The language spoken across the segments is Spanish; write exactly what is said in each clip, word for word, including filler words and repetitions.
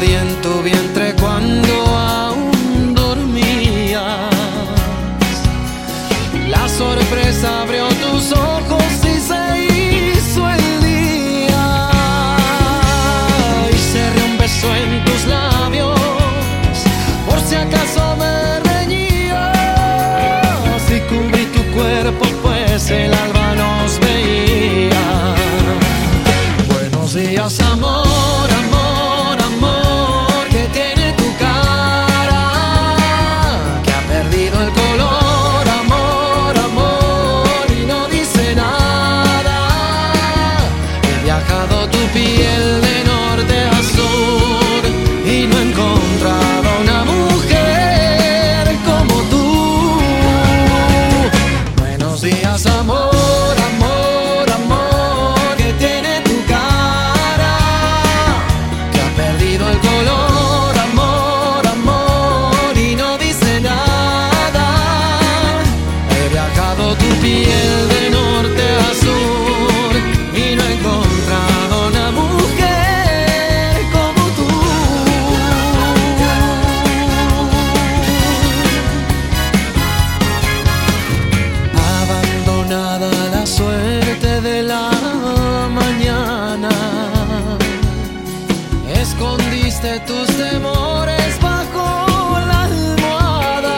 perdí en tu vientre cuando aún dormías. La sorpresa abrió tus ojos y se hizo el día. Y cerré un beso en tus labios por si acaso me reñías. Y cubrí tu cuerpo pues el alba nos veía. Buenos días, amor, amor, amor, que tiene tu cara, que ha perdido el color, amor, amor, y no dice nada. He viajado tu piel de norte a sur y no he encontrado una mujer como tú. Buenos días, amor. Tu piel de norte a sur y no he encontrado una mujer como tú. Abandonada la suerte de la mañana, escondiste tus temores bajo la almohada.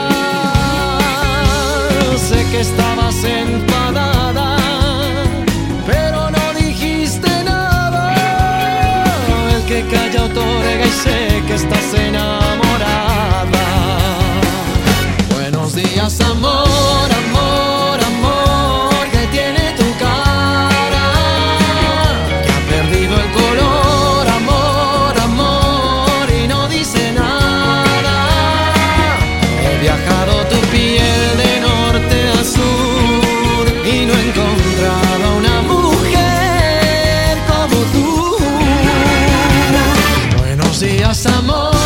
Sé que estabas enfadada, pero no dijiste nada. El que calla otorga y sé que estás enamorada. Buenos días, amor, amor, amor, que tiene tu cara, que ha perdido el color, amor, amor, y no dice nada. He viajado tu piel de norte a sur y no he encontrado una mujer como tú. Buenos días, amor.